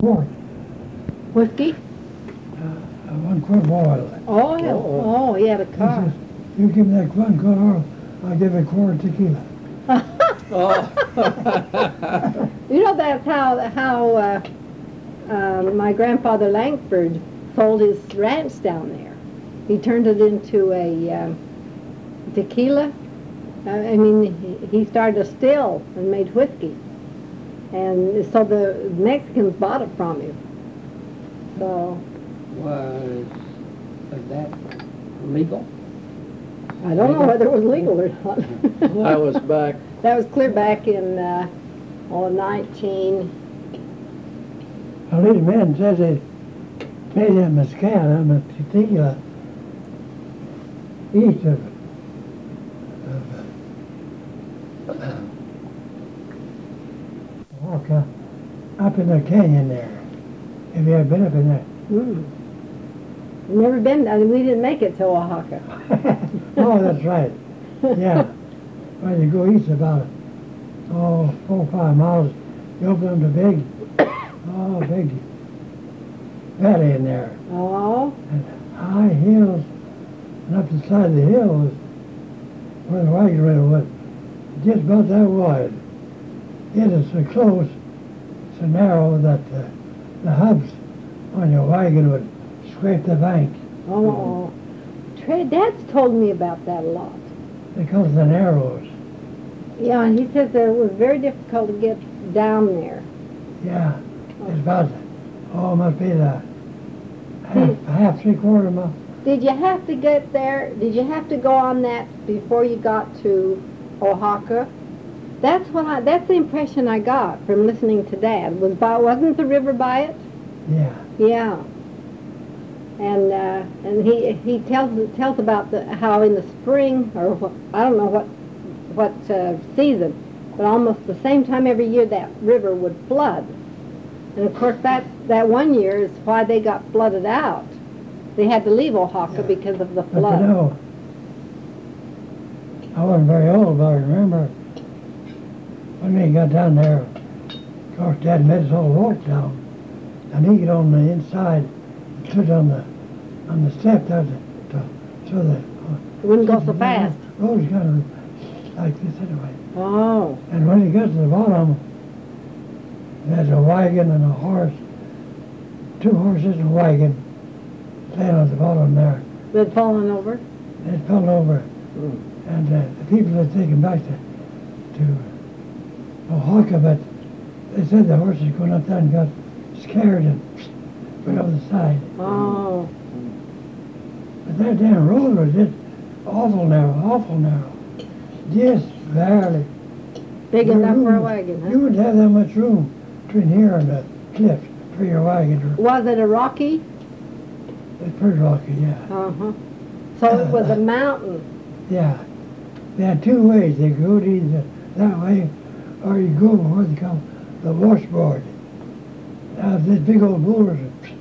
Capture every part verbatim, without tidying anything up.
quart. Whiskey? Uh, one quart of oil. Oil? Oh. Oh, he had a He car. says, you give me that one quart of oil, I'll give you a quart of tequila. Oh. You know, that's how how uh, uh, my grandfather Langford sold his ranch down there. He turned it into a um, tequila. Uh, I mean, he, he started a still and made whiskey. And so the Mexicans bought it from him. So, Was, was that legal? I don't know whether it was legal or not. That was back, That was clear back in, uh, oh, nineteen, Well, these men says they made that mezcal and the tequila east of, of uh, Oaxaca, up in the canyon there. Have you ever been up in there? hmm. Never been, I mean, we didn't make it to Oaxaca. Oh, that's right. Yeah. When you go east about, oh, four or five miles, you open up the big, oh, big valley in there. Oh, And high hills, and up the side of the hills where the wagon rail was, just about that wide. It is so close, so narrow that the, the hubs on your wagon would scrape the bank oh. Trey, Dad's told me about that a lot. because of the narrows. Yeah, and he says that it was very difficult to get down there. Yeah, it's about, oh, it must be the half, half, three quarter mile. Did you have to get there, did you have to go on that before you got to Oaxaca? That's what I, that's the impression I got from listening to Dad. Was by, wasn't the river by it? Yeah, Yeah. And uh, and he he tells tells about the how in the spring or what, I don't know what what uh, season, but almost the same time every year that river would flood. And of course that that one year is why they got flooded out. They had to leave Oaxaca Yeah. because of the but you flood. know, I wasn't very old, but I remember when we got down there, of course, Dad made us all walk down, and he got on the inside, and stood on the on the step there to, to so the It wouldn't go so fast. road's kind of like this anyway. Oh, And when he got to the bottom, there's a wagon and a horse, two horses and a wagon, laying on the bottom there. they'd fallen over. They fell over, and uh, the people had taken back to to Oaxaca, but they said the horses going up there and got scared and went over the side. Oh, But that damn road was just awful narrow, awful narrow, just barely. big Your enough for a room- wagon, You huh? wouldn't have that much room between here and the cliff for your wagon. to- Was it a rocky? It's pretty rocky, yeah. Uh-huh. So it was a mountain. Yeah. They had two ways. They go either that way or you go what they call the washboard. Now, this big old boulders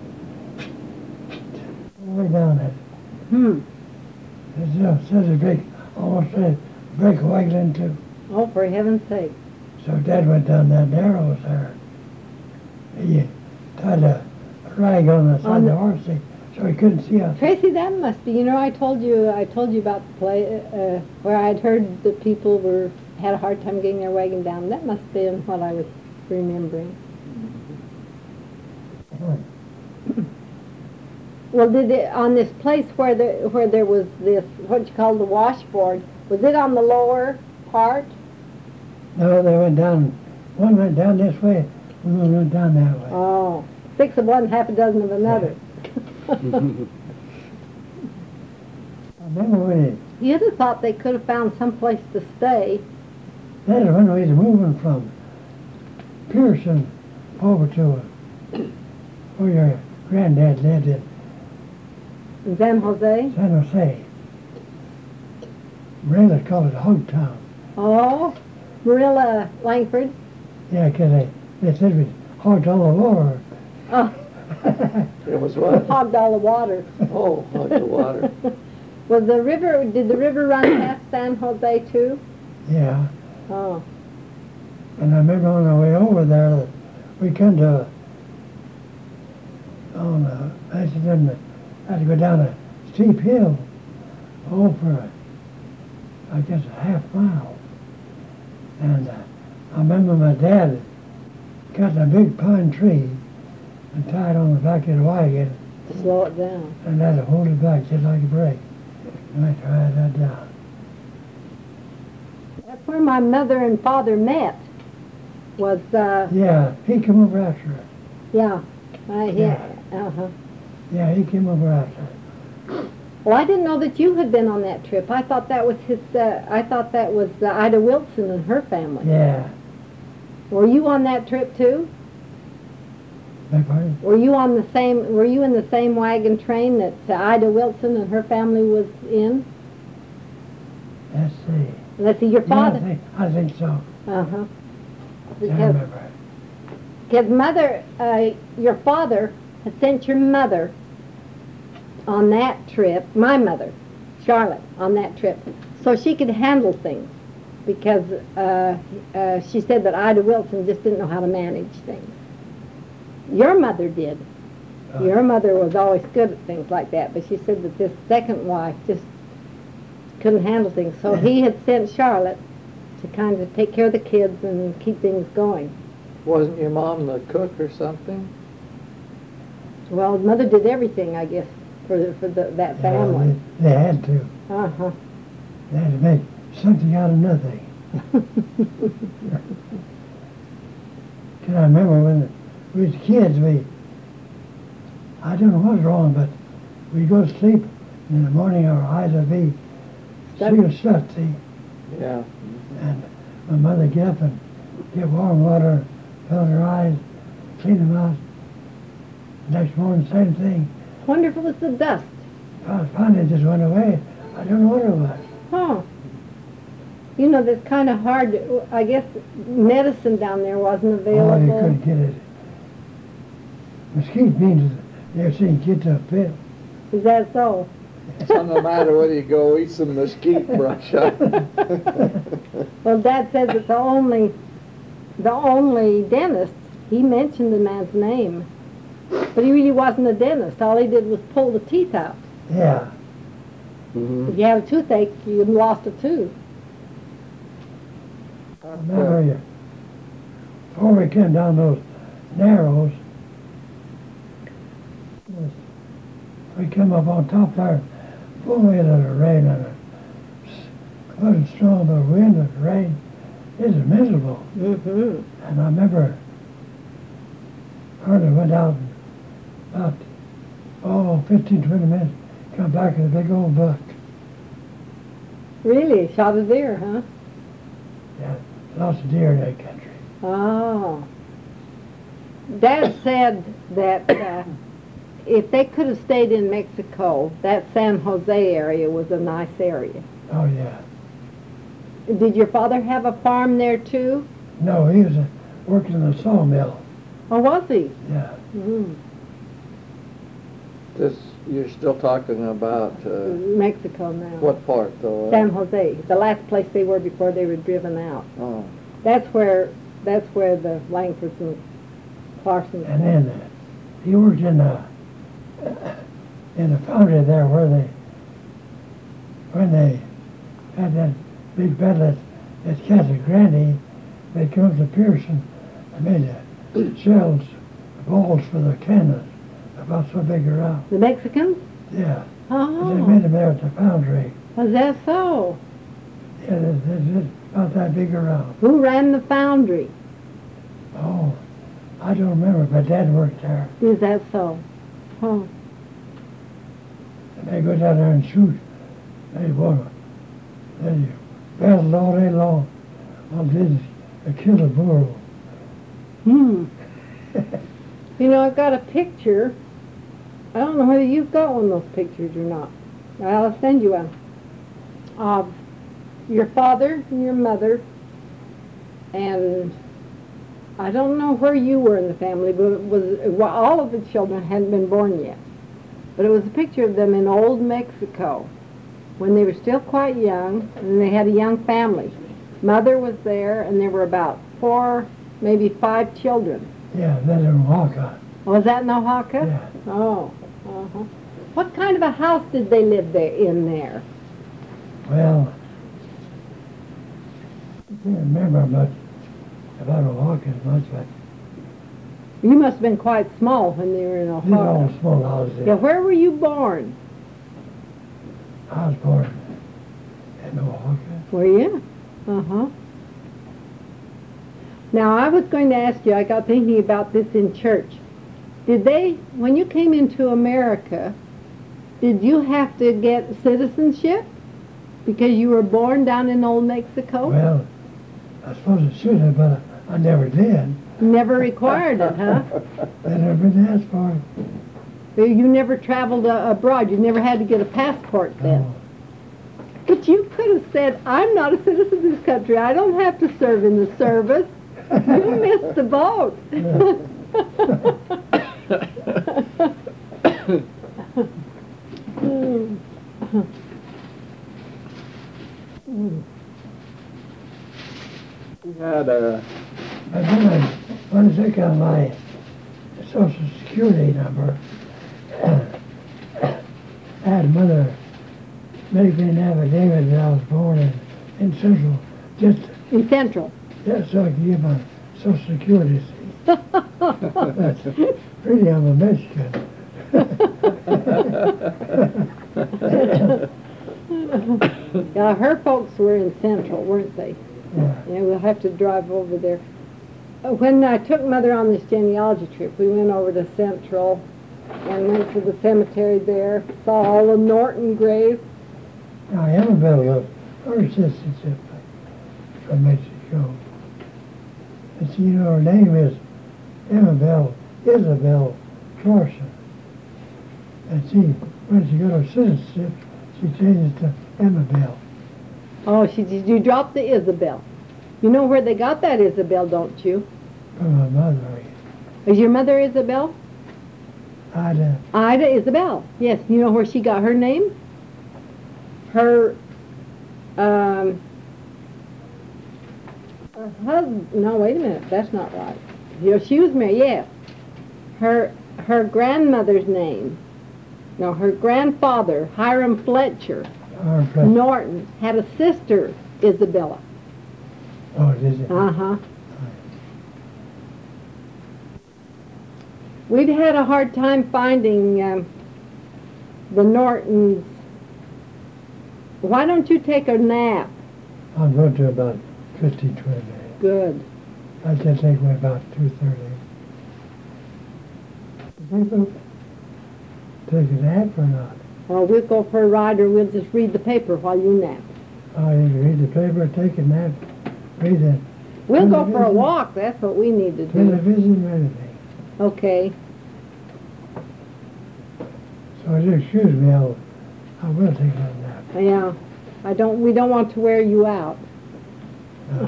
all the way down it. Hmm. It's uh, says a break, almost a break a wagon in two. Oh, for heaven's sake. So Dad went down that narrows there. He tied a rag on the side On of the the- horse thing so he couldn't see us. Tracy, that must be, you know, I told you, I told you about the play, uh, where I'd heard that people were, had a hard time getting their wagon down. That must have been what I was remembering. Well, did it, on this place where the, where there was this, what you call the washboard, was it on the lower part? No, they went down, one went down this way, one went down that way. Oh, six of one, half a dozen of another. I remember when he You'd have thought they could have found some place to stay. That's when we was moving from Pearson over to where your granddad lived in In San Jose? San Jose. Marilla's called it Hogtown. Oh, Marilla Langford. Yeah, 'cause they, they said we hogged all the water. Oh, it was what? hogged all the water. Oh, hot the water. Was the river, did the river run past San Jose too? Yeah, Oh, and I remember on our way over there, that we come to on uh, actually didn't had to go down a steep hill, oh, for I guess a half mile. And uh, I remember my dad cutting a big pine tree and tied on the back of the wagon To slow it down. and had to hold it back just like a brake. And I tried that down. That's where my mother and father met. Was uh, Yeah, he came over after her. yeah, uh, yeah, uh huh. Yeah, he came over after her. Well, I didn't know that you had been on that trip. I thought that was his. Uh, I thought that was uh, Ida Wilson and her family. Yeah. Were you on that trip too? Beg pardon? Were you on the same? Were you in the same wagon train that uh, Ida Wilson and her family was in? Let's see. Let's see, your Yeah, I father. think, I think so. Uh huh. I Because remember. because mother, uh, your father had sent your mother on that trip. My mother, Charlotte, on that trip, so she could handle things. Because uh, uh, she said that Ida Wilson just didn't know how to manage things. Your mother did. Uh, Your mother was always good at things like that, but she said that this second wife just couldn't handle things. So he had sent Charlotte to kind of take care of the kids and keep things going. Wasn't your mom the cook or something? Well, mother did everything, I guess, for the, for the, that yeah, family. they, they had to. Uh-huh. They had to make something out of nothing. Can I remember when we was kids, we, I don't know what's wrong, but we'd go to sleep in the morning, our eyes would be sealed shut, see, Yeah. and my mother would get up and get warm water, fill her eyes, clean them out. Next morning, same thing. Wonderful as the dust. Finally, it just went away. I don't know what it was. Huh. You know, that's kind of hard. To, I guess medicine down there wasn't available. Oh, you couldn't get it. Mosquito beans, you ever seen kids up fit? Is that so? So no matter where you go, eat some mesquite brush up. Well, Dad says that the only, the only dentist, he mentioned the man's name, but he really wasn't a dentist. All he did was pull the teeth out. Yeah. Mhm. If you had a toothache, you lost a tooth. I remember you. Before we came down those narrows, we come up on top there, full of the rain and it wasn't strong, but wind and rain. It was miserable. Mm-hmm. And I remember Harley went out and about, oh, fifteen, twenty minutes, come back with a big old buck. Really? Shot a deer, huh? Yeah, lots of deer in that country. Oh. Dad said that uh, if they could have stayed in Mexico, that San Jose area was a nice area. Oh, yeah. Did your father have a farm there too? No, he was uh, working in the sawmill. Or was he? Yeah. Mm. This, you're still talking about, uh, Mexico now. what part though? San Jose, the last place they were before they were driven out. Oh, That's where that's where the Langfords and Clarsons. And then uh, he worked in the in the foundry there where they when they had that big battle at, at Casa Grande, they come up to Pearson and made the shells, balls for the cannons, about so big around. The Mexicans? Yeah. And they made Oh, them there at the foundry. was that so? Yeah, they, they, they, about that big around. Who ran the foundry? Oh, I don't remember, but Dad worked there. Is that so? Huh. And they go down there and shoot. They want they battle all day long. All they did is they kill a bull. Hmm. You know, I've got a picture. I don't know whether you've got one of those pictures or not. I'll send you one. Of your father and your mother, and I don't know where you were in the family, but it was well, all of the children hadn't been born yet. But it was a picture of them in old Mexico when they were still quite young, and they had a young family. Mother was there, and there were about four, maybe five children. Yeah, they didn't walk on. Was that in Oaxaca? Yeah. Oh, uh-huh. What kind of a house did they live there in there? Well, I can't remember much about Oaxaca much, but You must have been quite small when they were in these are all Oaxaca. small houses. Yeah, where were you born? I was born in Oaxaca. Were you? Uh-huh. Now, I was going to ask you, I got thinking about this in church. Did they, when you came into America, did you have to get citizenship because you were born down in Old Mexico? Well, I suppose I should have, but I, I never did. Never required it, huh? I never been asked for it. You never traveled uh, abroad. You never had to get a passport then. No. But you could have said, I'm not a citizen of this country. I don't have to serve in the service. You missed the boat. We had a, But then I wanted to take out my social security number. I had mother make me an affidavit that I was born in, in Central, just, In Central. just so I could get my social security. That's really, I'm a Mexican. Yeah, her folks were in Central, weren't they? Yeah. Yeah, we'll have to drive over there. Uh, When I took Mother on this genealogy trip, we went over to Central and went to the cemetery there, saw all the Norton graves. Now, Annabelle left her citizenship from Mexico. And she, you know, her name is Annabelle Isabel Clarkson. And she, when she got her citizenship, she changed it to Annabelle. Oh, she did you drop the Isabel? You know where they got that Isabel, don't you? From my mother. Is your mother Isabel? Ida. Ida Isabel. Yes. You know where she got her name? Her, um, her husband. No, wait a minute. That's not right. You know, she was married. Yes. Her her grandmother's name. No, her grandfather, Hiram Fletcher Our place. Norton, had a sister, Isabella. Oh, did it? Uh huh. We'd had a hard time finding um, the Nortons. Why don't you take a nap? I'm going to about fifteen, twenty minutes. Good. I can take me about two thirty. People take a nap or not? Well, we'll go for a ride or we'll just read the paper while you nap. Oh, you can read the paper, take a nap, read it. We'll go for a Television. walk. That's what we need to do. Television or anything. Okay. So if you excuse me, I'll, I will take a nap. Yeah. I don't. We don't want to wear you out. Uh,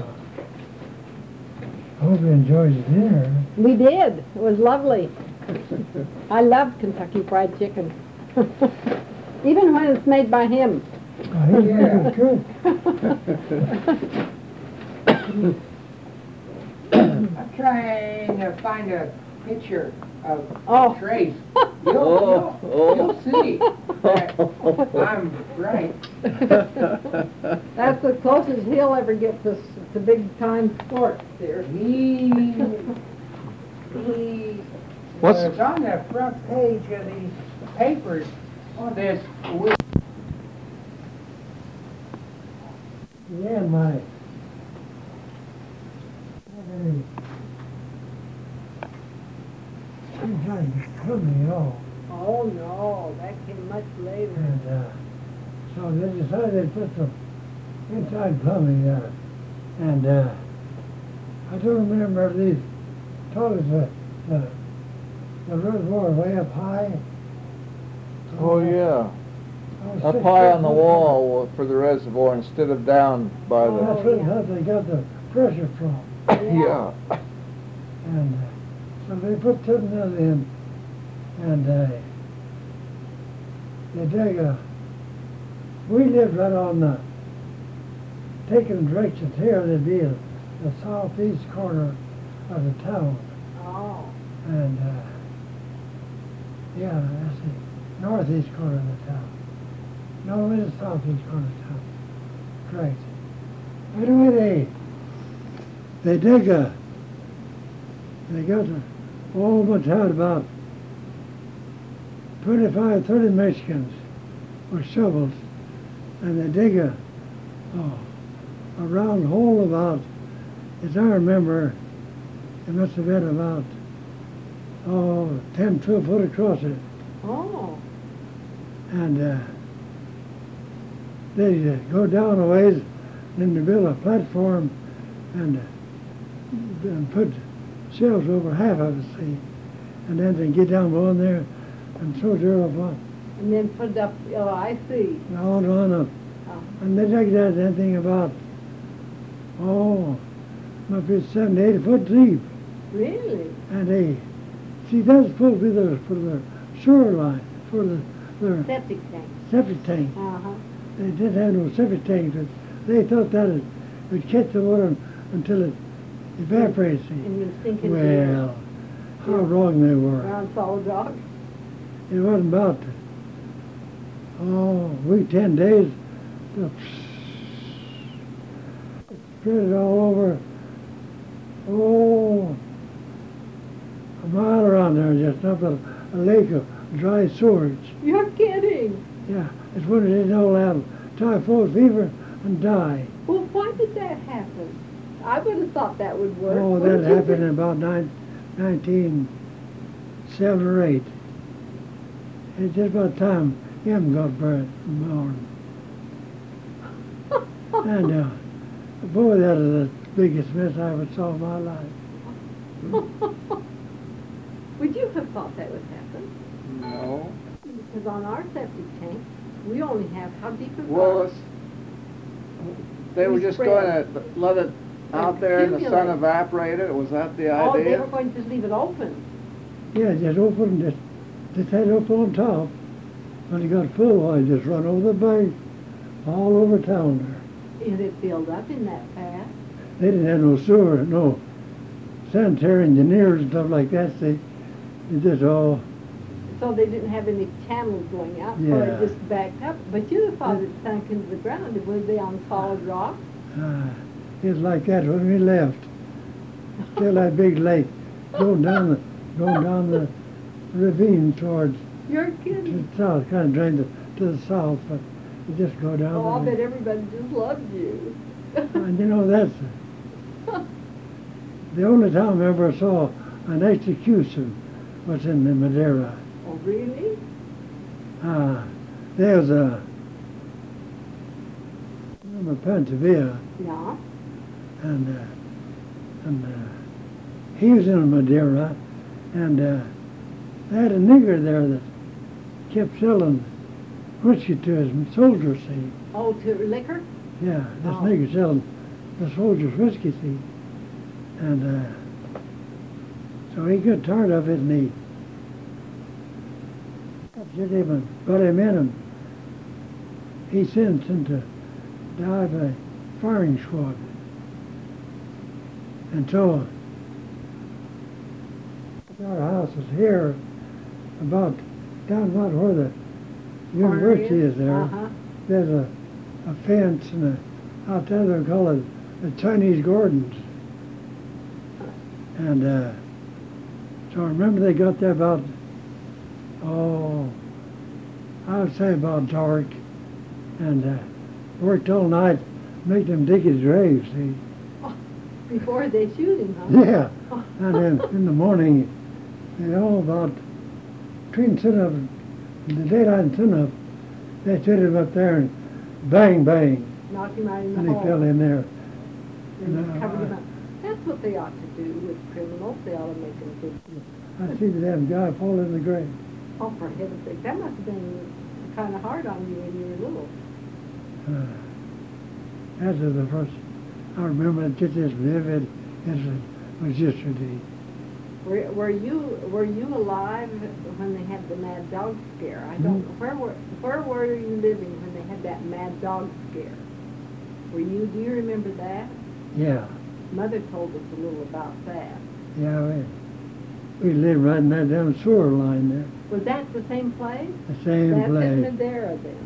I hope you enjoyed the dinner. We did. It was lovely. I love Kentucky Fried Chicken. Even when it's made by him. Oh, he's Yeah. good. I'm trying to find a picture of Oh. Trace. You'll, Oh, you'll, oh. you'll see that I'm right. That's the closest he'll ever get to, s- to big time sports there. He, he What's- was on the front page of these papers this week. Yeah, my. Hey. I'm trying to kill me all. Oh no, that came much later. And uh, so they decided to put some inside plumbing there. And uh, I don't remember if these told us the, the, the reservoir way up high. Oh, yeah. Oh, Up six high feet on the up. wall for the reservoir instead of down by Oh, the, that's what that's they got the pressure from. yeah. And uh, so they put something else in, and uh, they dig a. We lived right on the, taking directions here, there'd be a, the southeast corner of the town. Oh. And uh, Yeah, that's the northeast corner of the town. No, it is southeast corner of town. Correct. Anyway, they, they dig a, they got a, all but had about twenty-five, thirty Mexicans with shovels, and they dig a, oh, a round hole about, as I remember, it must have been about, oh, ten, twelve foot across it. Oh, And uh, they uh, go down a ways, then they build a platform and, uh, and put shelves over half of it, see. And then they get down below there and throw dirt up on, and then put it up, oh, I see. on, on up. Oh. And they dug that, that thing about, oh, might be seven, eight foot deep. Really? And they, see, that's supposed to be their, for their sewer line, for the, their Septic tank. septic tank. Uh-huh. They didn't have no septic tank, but they thought that it would catch the water until it evaporates. see. And you sink into the Well, how wrong they were. round solid rock? It wasn't about, oh, week, ten days, the spread it all over, oh, a mile around there, just up a, a lake of dry sewage. You're kidding. Yeah, it's when it didn't all have typhoid fever and die. Well, why did that happen? I would have thought that would work. Oh, that wouldn't you happened in think? about nine, nineteen seven or eight. It's just about time him got burned born. And uh, boy, that is the biggest mess I ever saw in my life. Would you have thought that would happen? No. Because on our septic tank, we only have, how deep is Well, ours? it's, they were We just spread. going to let it out there in the sun Accumulate. evaporate it. Was that the Oh, they idea? were going to leave it open. Yeah, just open it, just had it up on top. When it got full, I just run over the bank, all over town there. And it filled up in that fast. They didn't have no sewer, no sanitary engineers and stuff like that. They, they just all, So they didn't have any channels going out, so Yeah. it just backed up. But you thought it sunk into the ground. Would they on solid rock? uh, it was like that when we left. Still that big lake, going down the, going down the ravine towards You're to kidding. the south, kind of drained to, to the south, but you just go down. Oh, I the- bet everybody just loved you. And you know, that's the only time I ever saw an execution was in the Madeira. Oh, really? Uh, there was a, I'm a Pantavia, Yeah. and, uh, and uh, he was in Madeira, and uh, they had a nigger there that kept selling whiskey to his soldiers, see. Oh, to liquor? Yeah, this Oh. nigger selling the soldiers whiskey, see. And uh, so he got tired of it, and he get him and got him in, and he sent him to die by firing squad. And so our house is here, about down about where the university is there. Uh-huh. There's a, a fence, and a, out there they call it the Chinese Gardens. And uh, so I remember they got there about, oh, I would say about dark, and uh, worked all night, make them dig his grave, see. Before they shoot him, huh? Yeah, and then in the morning, you know, about between sunup, the daylight and sunup, they set him up there and bang, bang, Knock him out in the and he hole. fell in there. And No, just covered him I- up. That's what they ought to do with criminals. They ought to make them think, I see the damn guy fall in the grave. oh, for heaven's sake, that must have been kind of hard on you when you were little. Uh, that was the first, I remember it just as vivid as it was yesterday. Were, were you were you alive when they had the mad dog scare? I don't know. Where were where were you living when they had that mad dog scare? Were you? Do you remember that? Yeah, Mother told us a little about that. yeah, we, We lived right in that damn sewer line there, Was that the same place? the same That's in place. Madera then.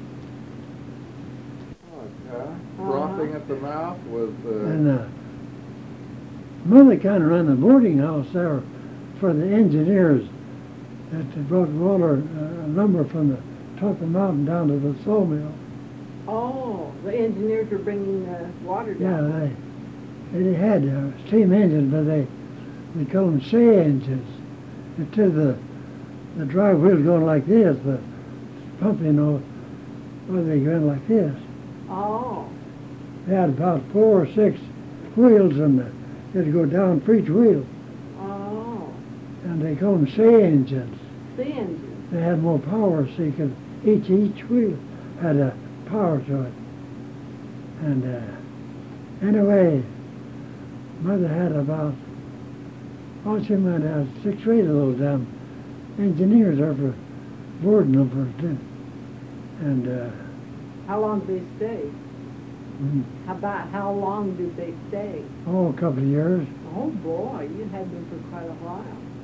Okay. Frothing at the mouth with, And, uh, uh, Mother kind of run the boarding house there for the engineers that brought water, uh, lumber from the top of the mountain down to the sawmill. Oh, the engineers were bringing the water Yeah, down. they, they had uh, steam engines, but they, they call them sea engines. Instead of the, the drive wheels going like this, the pumping, or, or they went like this. Oh, They had about four or six wheels and uh, they'd go down for each wheel. oh, And they call them sea engines. the engine. They had more power, so you could, each, each wheel had a power to it. And uh, anyway, Mother had about, oh, she might have six or eight of those damn engineers there for board numbers, too. And uh, How long did they stay? mm, How about how long did they stay? oh, a couple of years. Oh boy, you had them for quite a while.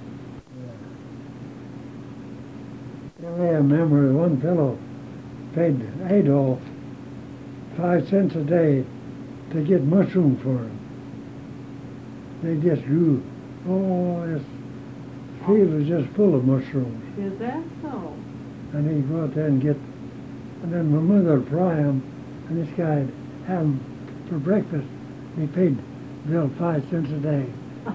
Anyway, I remember one fellow paid Adolf five cents a day to get mushroom for him. They just grew. Oh, this field was just full of mushrooms. Is that so? And he'd go out there and get, and then my mother would fry them, and this guy'd have them for breakfast. He paid Bill five cents a day.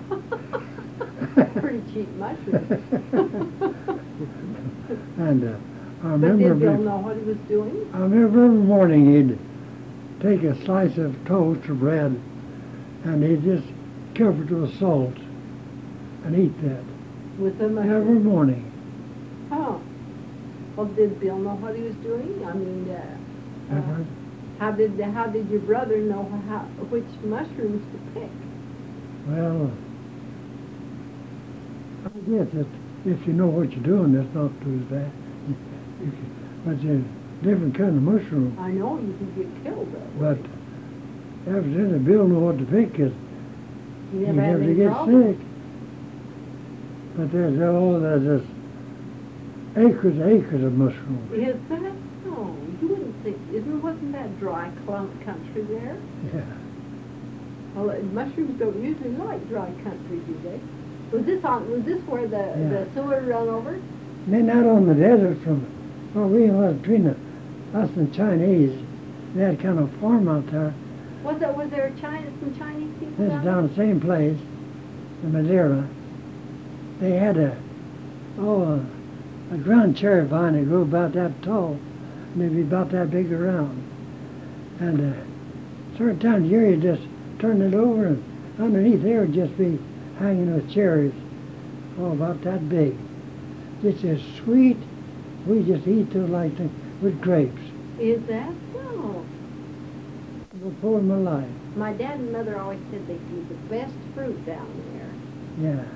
Pretty cheap mushrooms. And uh, I But remember, did Bill bef- know what he was doing? I remember every morning he'd take a slice of toast or bread, and he'd just cover it with salt and eat that With the every mushrooms? morning. Oh. Well, did Bill know what he was doing? I mean, uh, uh, Ever. how did how did your brother know how which mushrooms to pick? Well, I guess that if you know what you're doing, that's not too bad. You, you can, but there's different kind of mushroom. I know you can get killed that But way. evidently Bill knew what to pick, 'cause You he never had never any get problem. sick. But there's oh, there's just acres and acres of mushrooms. Is that so? You wouldn't think, isn't, wasn't that dry clump country there? Yeah. Well, uh, mushrooms don't usually like dry country, do they? Was this on, was this where the, Yeah. the sewer run over? And then out on the desert from where we was between the, us and Chinese, they had kind of farm out there. Was there, was there China, some Chinese people This down is there? down the same place, in Madeira. They had a, oh, a, a ground cherry vine that grew about that tall, maybe about that big around. And uh, certain times of year you just turn it over and underneath there would just be hanging with cherries, oh, about that big. Just as sweet, we just eat those like the, with grapes. Is that so? Before my life, My dad and mother always said they grew the best fruit down there. yeah.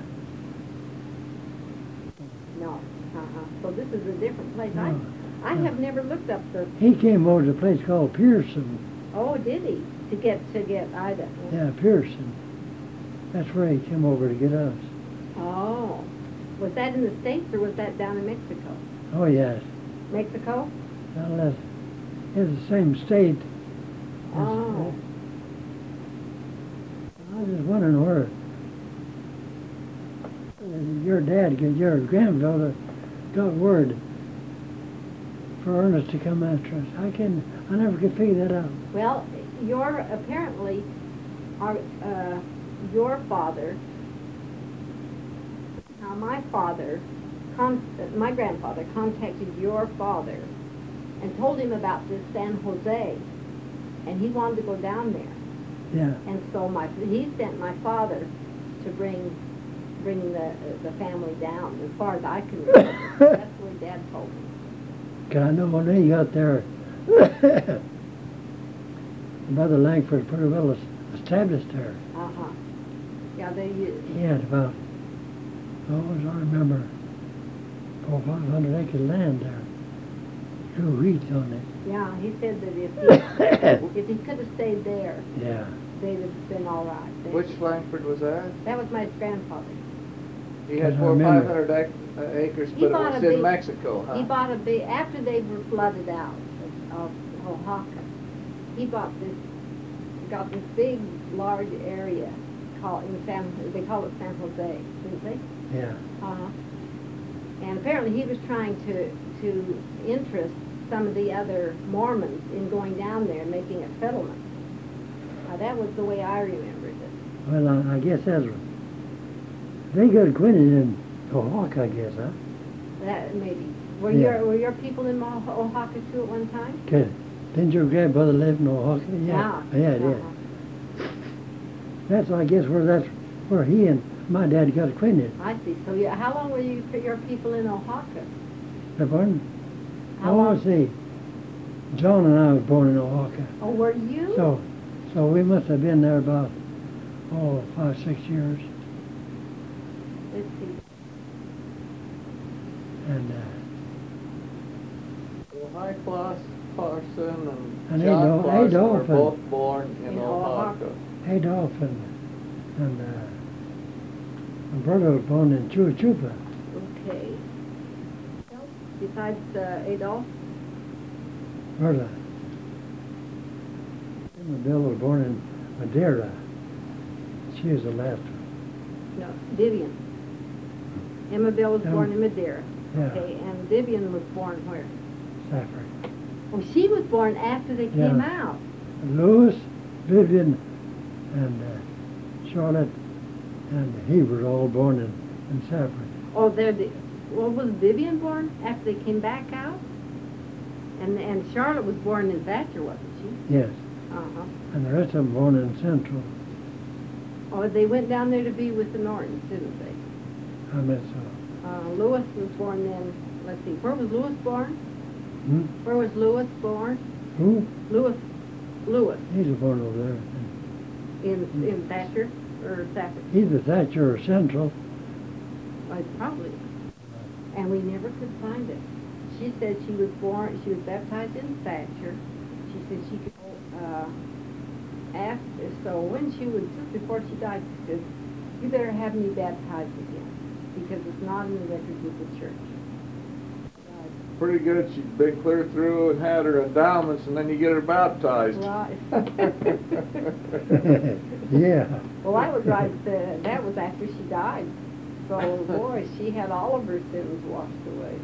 No, uh-huh. So this is a different place. No, I, I no. have never looked up the, He came over to a place called Pearson. oh, did he? To get, to get Ida? Yeah, Pearson. That's where he came over to get us. Oh. Was that in the States or was that down in Mexico? Oh, yes. Mexico? Well, that's, it's the same state. as- Oh. I was just wondering where uh, your dad, your grandfather, got word for Ernest to come after us. I can, I never could figure that out. Well, your, apparently, our, uh, your father, now my father, con- uh, my grandfather contacted your father and told him about this San Jose, and he wanted to go down there. Yeah. And so my, he sent my father to bring, bring the, the family down, as far as I can remember. That's what Dad told me. 'Cause I know when they got there, Brother Langford pretty well es- established there. Uh-huh. Yeah, they, uh, He had about, oh, as I remember, four, five hundred acres of land there. Grew wheat on it. yeah, he said that if he, if he could have stayed there, Yeah. they'd have been all right. They- which Langford was that? That was my grandfather. He had I four or remember. five hundred ac- uh, acres, He but it bought was a in big- Mexico, huh? He bought a big, after they were flooded out of Oaxaca, he bought this, got this big, large area called, in San, they call it San Jose, didn't they? Yeah. Uh-huh. And apparently he was trying to, to interest some of the other Mormons in going down there and making a settlement. Now, that was the way I remembered it. Well, I, I guess that's, they got acquainted in Oaxaca, I guess, huh? That, maybe. Were Yeah. your, were your people in Mo- Oaxaca too at one time? Okay. Didn't your grandfather live in Oaxaca? Yeah. Yeah, yeah, yeah. Uh-huh. That's, I guess, where that's, where he and my dad got acquainted. I see. So you, how long were you, your people in Oaxaca? The pardon? How Oh, long? I see. John and I was born in Oaxaca. Oh, were you? So, so we must have been there about, oh, five, six years. Let's see. And, uh, Well, High Class Parson and And John Adolf- Clarkson were Adolf and- both born in In Oaxaca. Adolf and, and, uh, my brother was born in Chupa Chupa. Okay. Besides uh, Adolf? Berta. Emma Bill was born in Madeira. She was the last one. No, Vivian. Emma Bill was Um, born in Madeira. Yeah, Okay, and Vivian was born where? Safford. Oh, she was born after they Yeah. came out. Louis, Vivian, and uh, Charlotte, and he were all born in, in Safford. Oh, they're the, well, was Vivian born after they came back out? And and Charlotte was born in Thatcher, wasn't she? Yes, Uh-huh. and the rest of them born in Central. Oh, they went down there to be with the Nortons, didn't they? I mean, so. Uh, Lewis was born then, let's see, where was Lewis born? Hmm? Where was Lewis born? Who? Lewis, Lewis, He's born over there. in, in Thatcher, or Stafford? Either Thatcher or Central. Oh, it's probably. And we never could find it. She said she was born, she was baptized in Thatcher. She said she could, uh, after, so when she was, just before she died, she said, you better have me baptized again, because it's not in the records of the church. Pretty good. She'd been clear through and had her endowments, and then you get her baptized. Right. Yeah. Well, I was right, uh, that was after she died. So, boy, she had all of her sins washed away.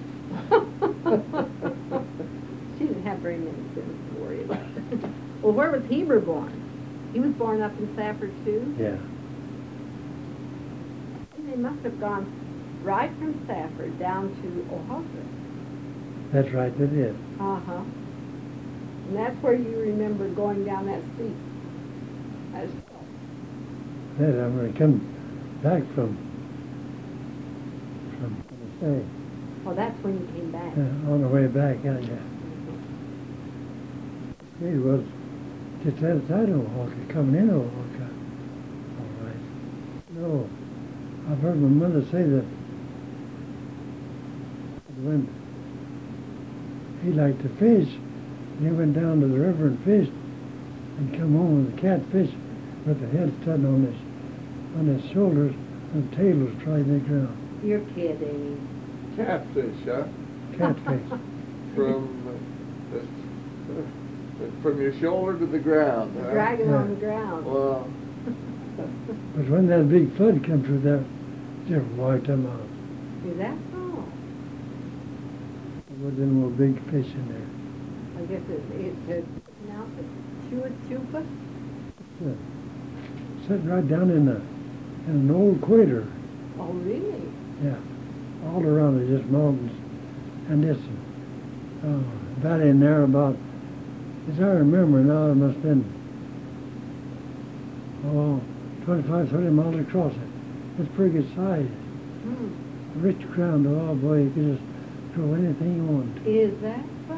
She didn't have very many sins to worry about. Well, where was Heber born? He was born up in Safford, too? Yeah. And they must have gone right from Safford down to Oaxaca. That's right, they did. Uh-huh. And that's where you remember going down that street. As well. Then I'm going to come back from, from, say, Well, that's when you came back. uh, on the way back, yeah, yeah. It was just outside of Oaxaca, coming in Oaxaca. All right. No, I've heard my mother say that when he liked to fish, he went down to the river and fished, and come home with a catfish with the head stuck on his on his shoulders, and the tail was trying the ground. You're kidding. Catfish, huh? Catfish. From uh, uh, from your shoulder to the ground. Huh? Dragging Yeah. on the ground. Well, But when that big flood come through there, just wiped them out. Is that so? There wasn't no big fish in there. I guess it, it's a, now, Chua Chupa? Yeah. Sitting right down in the in an old crater. Oh, really? Yeah. All around it, just mountains. And this uh, valley in there about, as I remember now, it must have been, oh, twenty-five, thirty miles across it. It's pretty good size. Hmm. Rich ground, oh boy, you could just grow anything you want. Is that so?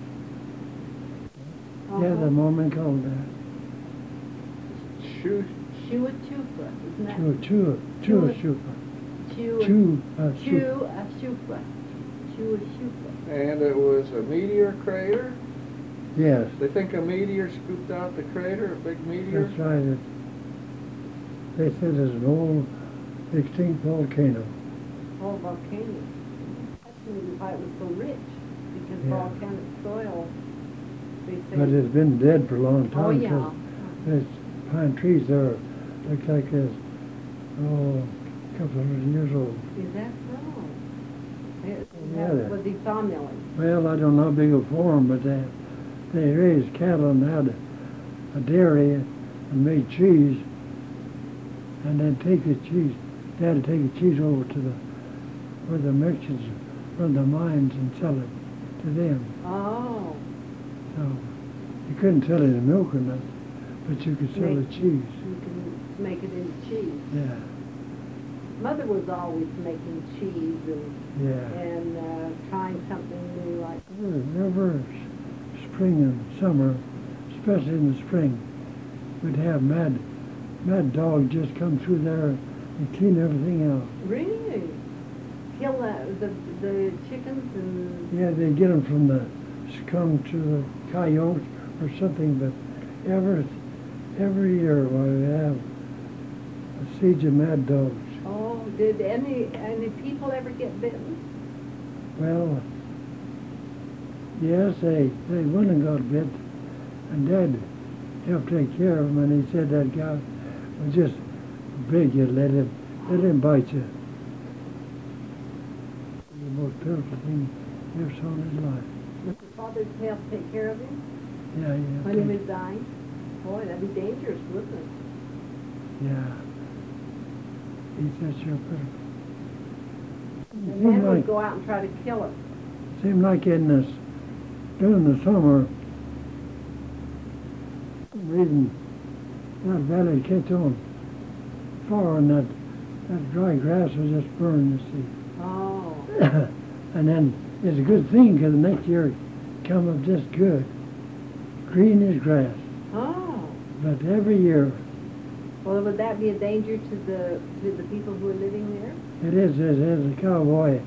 Yeah, Uh-huh. the Mormon called that. shoot. Chua Chupa, isn't that? Chua, chua, chua, chupa. Chua, Chew, uh, Chew chupa. a Chupa. Chua Chupa. And it was a meteor crater. Yes, They think a meteor scooped out the crater, a big meteor. that's right. It, they said it's an old extinct volcano. Oh, volcanic. That's maybe why it was so rich, because Yeah. volcanic soil, they say. But it's been dead for a long time. Oh, 'cause yeah. There's pine trees there, looks like it's, oh, a couple of hundred years old. Is that so? It, Yeah, that that- was he sawmilling? Well, I don't know how big a farm, but they, they raised cattle and had a dairy and made cheese. And then take the cheese, they had to take the cheese over to the, where the Mexicans run the mines and sell it to them. Oh, So you couldn't sell any milk or nothing, but you could sell the Make- cheese. you can make it into cheese. Yeah, Mother was always making cheese and, yeah. and uh, trying something new, like, Every, every s- spring and summer, especially in the spring, we'd have mad, mad dog just come through there and clean everything out. really? Kill the, the, the chickens and, Yeah, they get them from the skunk to the coyotes or something, but every, every year we have a siege of mad dogs. oh, did any, any people ever get bitten? Well, yes, they, they went and got bit, and Dad helped take care of them, and he said that guy was just big, you let him, let him bite you. The most pitiful thing he ever saw in his life. Did your father help take care of him Yeah, yeah. when he was dying? Boy, that'd be dangerous, wouldn't it? Yeah. He said, sure pitiful. And Seemed then would like, go out and try to kill him. seemed like in this, during the summer, reading that valley catch on fire and that, that dry grass was just burned, you see. Oh, And then it's a good thing because the next year it come up just good. Green as grass. oh. But every year, Well, would that be a danger to the, to the people who are living there? it is, it is, a cowboy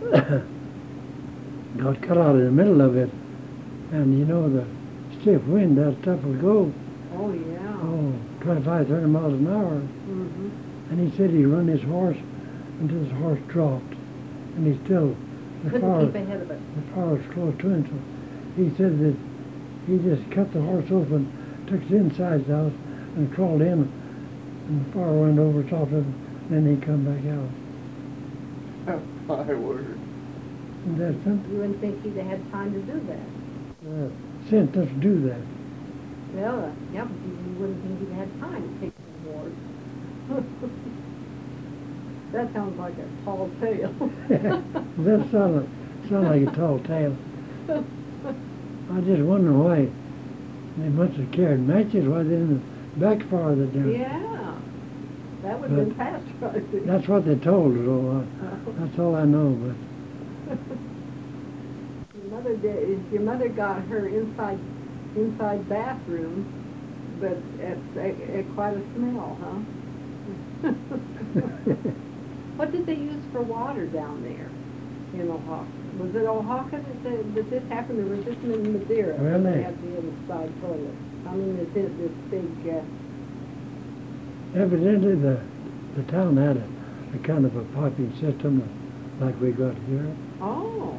got cut out in the middle of it. And you know, the stiff wind, that stuff will go, Oh, yeah. oh, twenty-five, thirty miles an hour. Mm-hmm. And he said he'd run his horse until his horse dropped. And he still, the Couldn't fire, keep ahead of it. the fire was close to him. So he said that he just cut the horse open, took his insides out, and crawled in. And the fire went over top of him. Then he come back out. My word. And that's something. You wouldn't think he'd have had time to do that. Uh, sent us to do that. Well, uh, yeah, but you you wouldn't think he'd had time to take the horse. That sounds like a tall tale. That sounded, sounded like a tall tale. I just wonder why they must have carried matches, why they didn't backfire the damn. Yeah, that would have been But pasteurizing. That's what they told us, oh, I, that's all I know, but Your mother did, your mother got her inside, inside bathroom, but it's a, a, quite a smell, huh? What did they use for water down there in Oaxaca? Was it Oaxaca that, the- that this happened, or was this in Madeira? that Really? They had the inside toilet. I mean, this is this big, uh, evidently the, the town had a, a kind of a piping system like we got here. oh,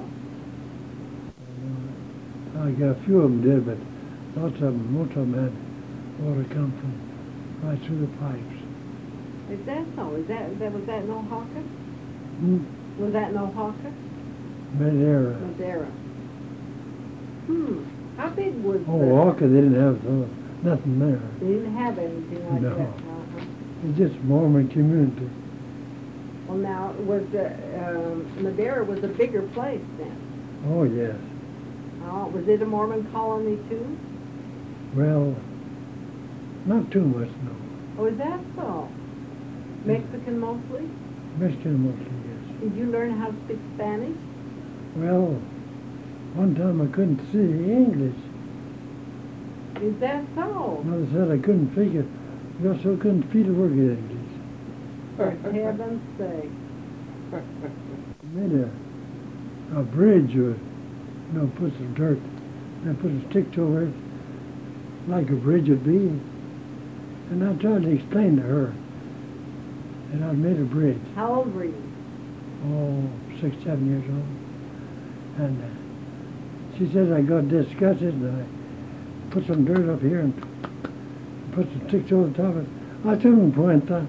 I got a few of them did, but lots of them, most of them had water come from right through the pipes. is that so? Is that, that, was that in Oaxaca? Hmm? Was that in Oaxaca? Madeira. Madeira. Hmm, how big was Oh, the? Walker, they didn't have uh, nothing there. They didn't have anything like No. that. Uh-huh. It's just Mormon community. Well, now, was the, um, Madeira was a bigger place then? Oh, yes. Oh, was it a Mormon colony too? Well, not too much, no. Oh, is that so? Mexican mostly? Mexican mostly, yes. Did you learn how to speak Spanish? Well, one time I couldn't see English. Is that so? Mother said I couldn't figure, I also couldn't feed a word of English. For heaven's sake. Made a, a bridge with, you know, put some dirt, and put some sticks over it, like a bridge would be. And I tried to explain to her that I'd made a bridge. How old were you? oh, six, seven years old. And uh, she says I got disgusted and I put some dirt up here and put some sticks over the top of it. I took them Puenta.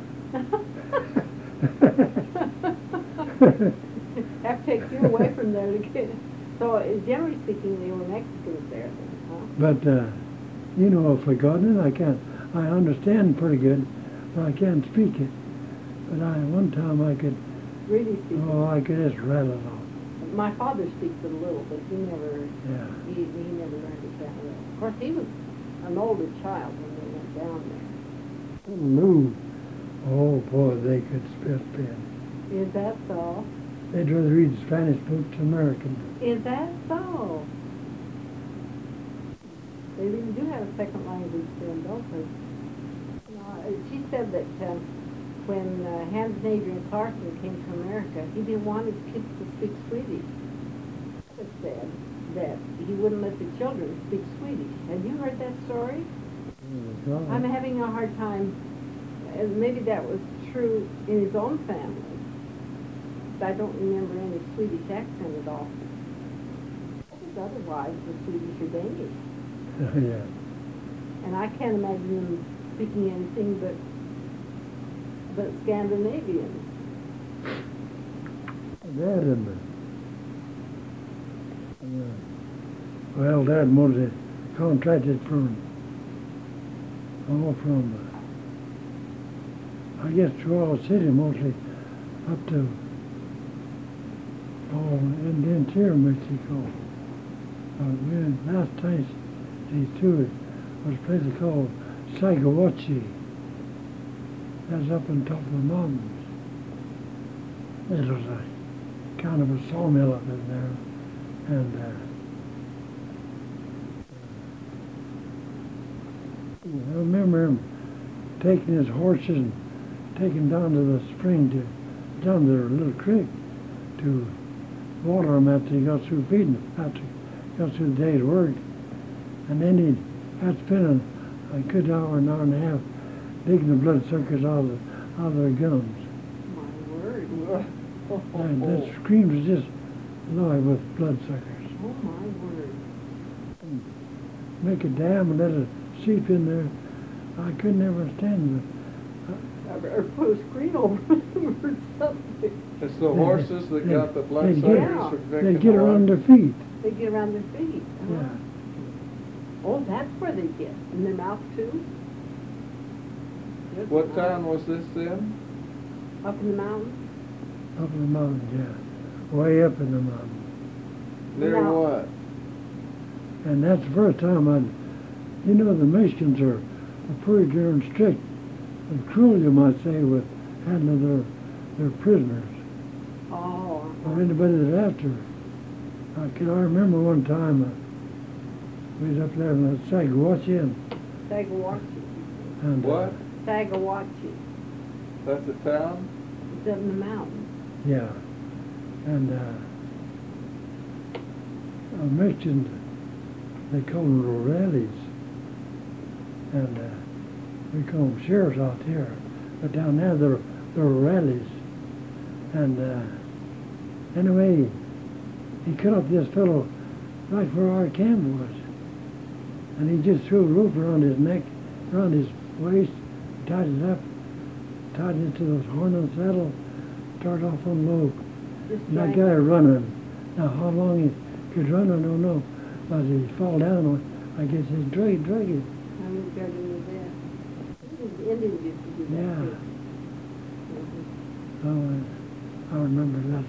That takes you away from there to get. So, uh, generally speaking, they were Mexicans there, then, huh? But, uh, you know, for gardening, I can't. I understand pretty good, but I can't speak it. But I, one time I could, Really speak. oh, I could just rattle it off. My father speaks it a little, but he never, Yeah. he, he never learned it that well. Of course, he was an older child when they went down there. Lou, oh boy, they could spit pen. Is that so? They'd rather read Spanish books than American. Is that so? They really do have a second language then, don't they? You know, uh, she said that um, when uh, Hans and Adrian Clarkson came to America, he didn't want his kids to speak Swedish. He said that he wouldn't let the children speak Swedish. Have you heard that story? Oh, I'm having a hard time, and maybe that was true in his own family. But I don't remember any Swedish accent at all. His other wives were Swedish or Danish. yeah. And I can't imagine them speaking anything but but Scandinavian. That and the, uh, well, Dad mostly contracted from, all from, uh, I guess, Chihuahua City mostly up to, oh, in the interior of Mexico. Uh, we went last time these two was a place called Sagawachi. That's up on top of the mountains. It was a kind of a sawmill up in there, and uh, I remember him taking his horses and taking down to the spring to down to the little creek to water them after he got through feeding them, after he got through the day's work, and then he'd have to spend a, a good hour, an hour and a half digging the blood suckers out of, the, out of their gums. My word. And that scream was just alive with blood suckers. Oh, my word. Make a dam and let it seep in there. I couldn't ever understand Or, or put a screen over them or something. It's the horses that They- got the blood they suckers get- from it. drinking They get the around water. their feet. They get around their feet. Uh-huh. Yeah. Oh, that's where they get. In their mouth, too? Good What night. town was this in? Up in the mountains? Up in the mountains, yeah. Way up in the mountains. Near No. what? And that's the first time I'd, you know, the Mexicans are, are pretty darn strict and cruel, you might say, with handling their, their prisoners Oh. or anybody that's after. I can, I remember one time uh, we was up there in the Sagawachi and, Sagawachi. and uh, What? Sagawachi. That's a town? It's up in the mountains. yeah, and uh, uh, Mexicans, they call them Rurales, and uh, we call them sheriffs out here, but down there they're, they're Rurales. And uh, anyway, he cut up this fellow right where our camp was, and he just threw a rope around his neck, around his waist, tied it up, tied it to those horn on the saddle, started off on low. Just And that like- guy running. Now, how long he could run, I don't know. But he fall down, I guess he's drag, drag it. I was going to do that. The Indians used to do that, Yeah. too. Mhm. Oh, I, I remember that.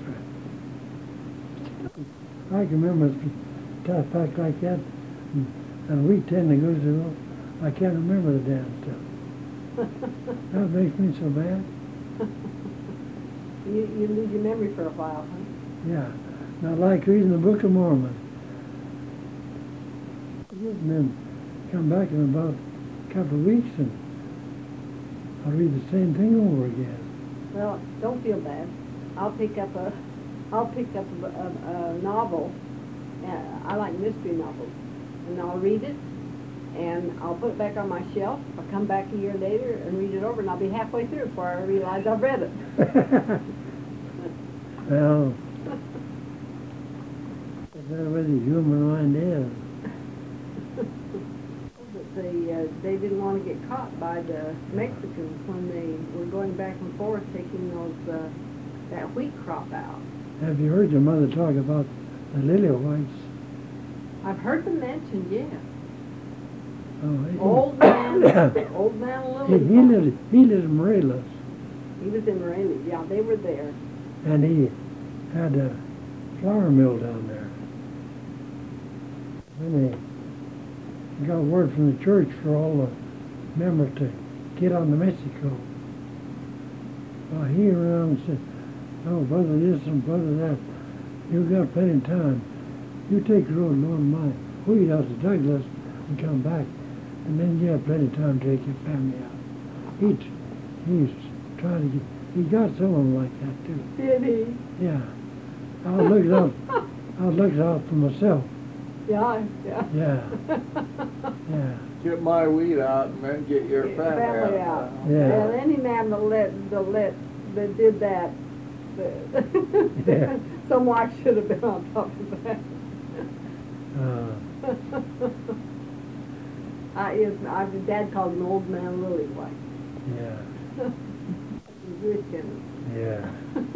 I can remember it's tough back like that. And, and a week ten that goes ago, I can't remember the damn stuff. That makes me so bad. You, you lose your memory for a while, huh? Yeah. Not like reading the Book of Mormon. And then come back in about a couple of weeks and I'll read the same thing over again. Well, don't feel bad. I'll pick up a, I'll pick up a, a, a novel. Uh, I like mystery novels, and I'll read it, and I'll put it back on my shelf. I'll come back a year later and read it over, and I'll be halfway through before I realize I've read it. Well, that's where the human mind is. But they, uh, they didn't want to get caught by the Mexicans when they were going back and forth taking those, uh, that wheat crop out. Have you heard your mother talk about the lily whites? I've heard them mentioned, yes. Oh, he, Old man, old man he, Lily. he lived, he lived in Morelos, He was in Morelia, yeah, they were there. and he had a flour mill down there. When they got word from the church for all the members to get on to Mexico, well, he around and said, "Oh, brother this and brother that, you got plenty of time. You take the road north my wheat out to Douglas and come back, and then you have plenty of time to take your family out." He, he's trying to get, he got some of them like that too. Did he? Yeah. I was looking out, I was looking out for myself. Yeah, yeah. Yeah. Yeah. Get my wheat out and then get your Get family, family out. out. Yeah. Well, any man that let, that let, that did that, Yeah. some wife should have been on top of that. Uh, I, is, I, Dad called him Old Man Lily White. yeah. Good goodness. Yeah.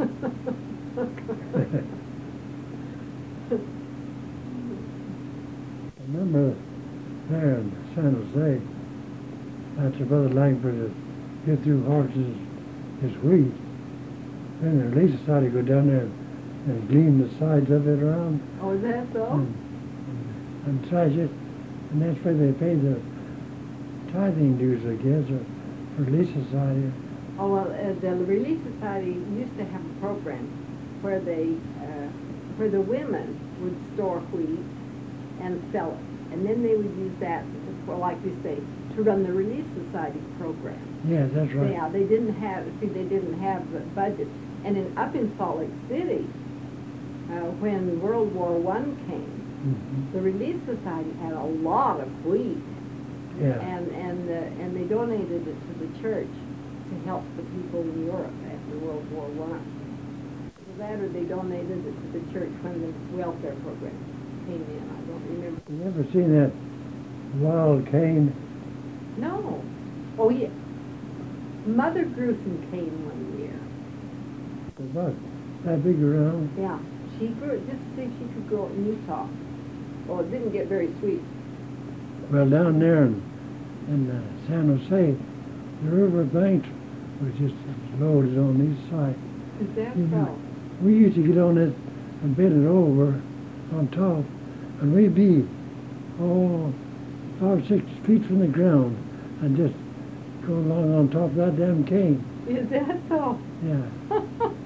I remember there in San Jose, after Brother Langford had get through harvesting his, his wheat, then the Relief Society go down there and glean the sides of it around Oh, is that so? and, and trash it, and that's where they pay the tithing dues, I guess, or for Relief Society. Oh, well, uh, the Relief Society used to have a program where they, uh, where the women would store wheat and sell it. And then they would use that, for, like you say, to run the Relief Society program. Yes, that's right. Yeah, they didn't have, see, they didn't have the budget. And in, up in Salt Lake City, uh, when World War One came, Mhm. the Relief Society had a lot of wheat. Yeah. And, and, uh, and they donated it to the church to help the people in Europe after World War One. Either that or they donated it to the church when the welfare program came in. I don't remember. You ever seen that wild cane? No. Oh, yeah. Mother grew some cane one year. About that big around? Yeah. She grew it just to see if she could grow it in Utah. Well, it didn't get very sweet. Well, down there in, in uh, San Jose, the river banks was just loaded on each side. Is that Mhm. so? We used to get on it and bend it over on top, and we'd be, oh, five, six feet from the ground, and just go along on top of that damn cane. Is that so? Yeah.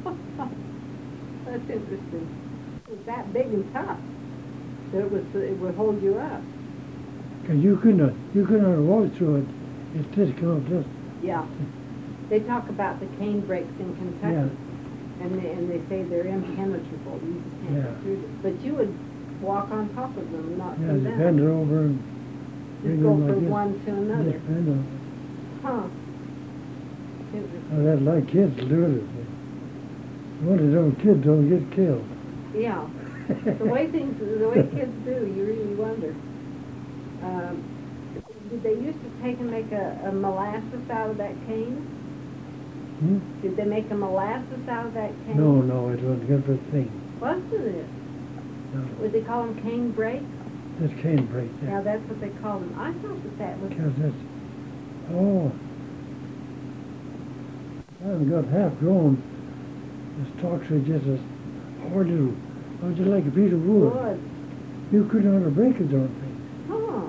That's interesting. It was that big and tough that it was, it would hold you up. Because you couldn't, you couldn't walk through it. It just go just, Yeah. They talk about the cane breaks in Kentucky. Yeah. And they, and they say they're impenetrable. You just can't Yeah. get through them. But you would walk on top of them, not yeah, come just down. bend it over and Just bring go it like from this. one to another. Just bend it. Huh. Interesting. Oh, that's like kids do it. One of those kids don't get killed. Yeah. The way things, the way kids do, you really wonder. Um, did they used to take and make a, a molasses out of that cane? Hmm? Did they make a molasses out of that cane? No, no, it wasn't good for a thing. Wasn't it? No, Would they call them cane breaks? this cane break Yeah, there. that's what they call them. I thought that that was... Because it's, oh, I haven't got half grown. The stalks are just as hard as, oh, just like a piece of wood. Good. You couldn't hardly break a darn thing. Huh.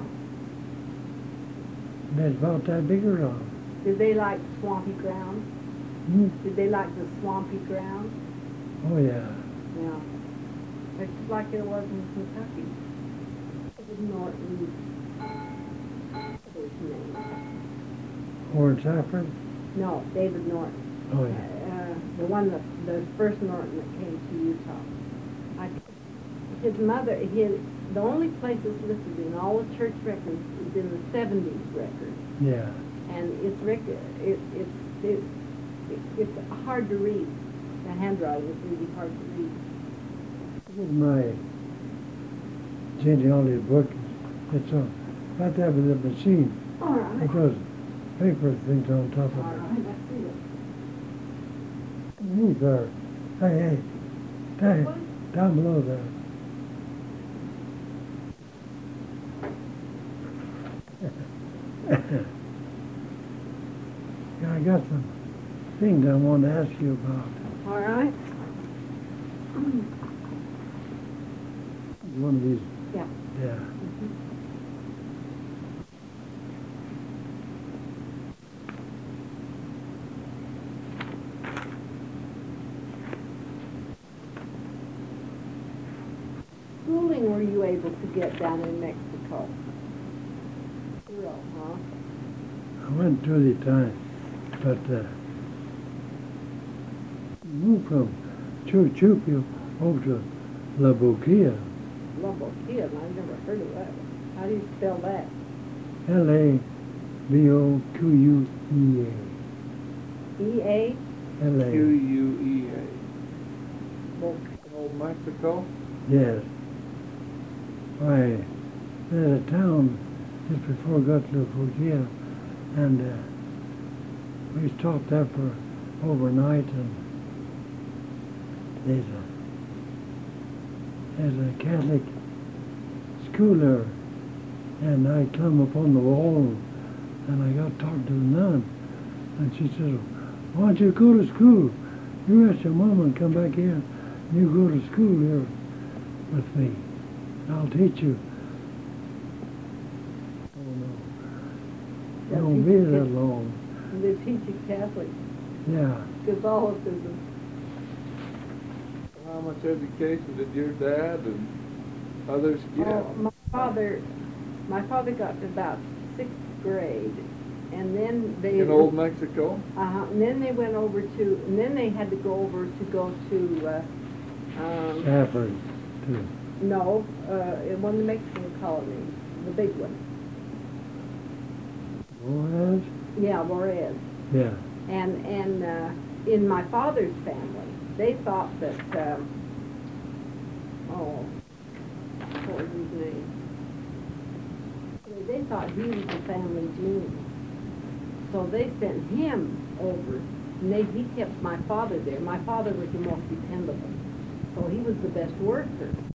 And that's about that big around. Did they like swampy ground? Hmm? Did they like the swampy ground? Oh, yeah. Yeah. It's just like it was in Kentucky. David Norton. His name. Orange saffron? No, David Norton. Oh, yeah. Uh, the one that, the first Norton that came to Utah. I, his mother, his, the only place it's listed in all the church records is in the seventies record. Yeah. And it's record, it, it's, it, it, it's hard to read. The handwriting is really hard to read. This is my genealogy book. It's on, right there with the machine. All right. It goes paper things on top All of it. right, let's see it. These are, hey, hey, down, down below there. Yeah, I got some things I want to ask you about. All right. One of these. Yeah. Yeah. Schooling were you able to get down in Mexico? Real, huh? I went to the time, but uh, moved from Chuchupio over to La Boquilla, La Boquilla, I've never heard of that. How do you spell that? L A B O Q U E E A? A. L Q A. U E A. Bo- Old Mexico? Yes. Why, there's a town just before we got to La Boquilla, and uh, we stopped there for overnight, and there's a there's a Catholic school there, and I climbed up on the wall, and I got talking to the nun, and she said, "Why don't you go to school? You ask your mama and come back here, and you go to school here with me. I'll teach you." Oh no, it They'll won't teach be you that Ca- long. They teach you Catholic, Yeah. Catholicism. How much education did your dad and others get? Oh, my father, my father got to about sixth grade, and then they. In Old Mexico? Uh-huh, and then they went over to, and then they had to go over to go to, uh, um, Stafford too. no, uh, in one of the Mexican colonies, the big one. Boaz? Yeah, Juarez. Yeah. And, and, uh, in my father's family, they thought that, um, oh, what was his name? They they thought he was the family genius. So they sent him over, and they, he kept my father there. My father was the most dependable, so he was the best worker.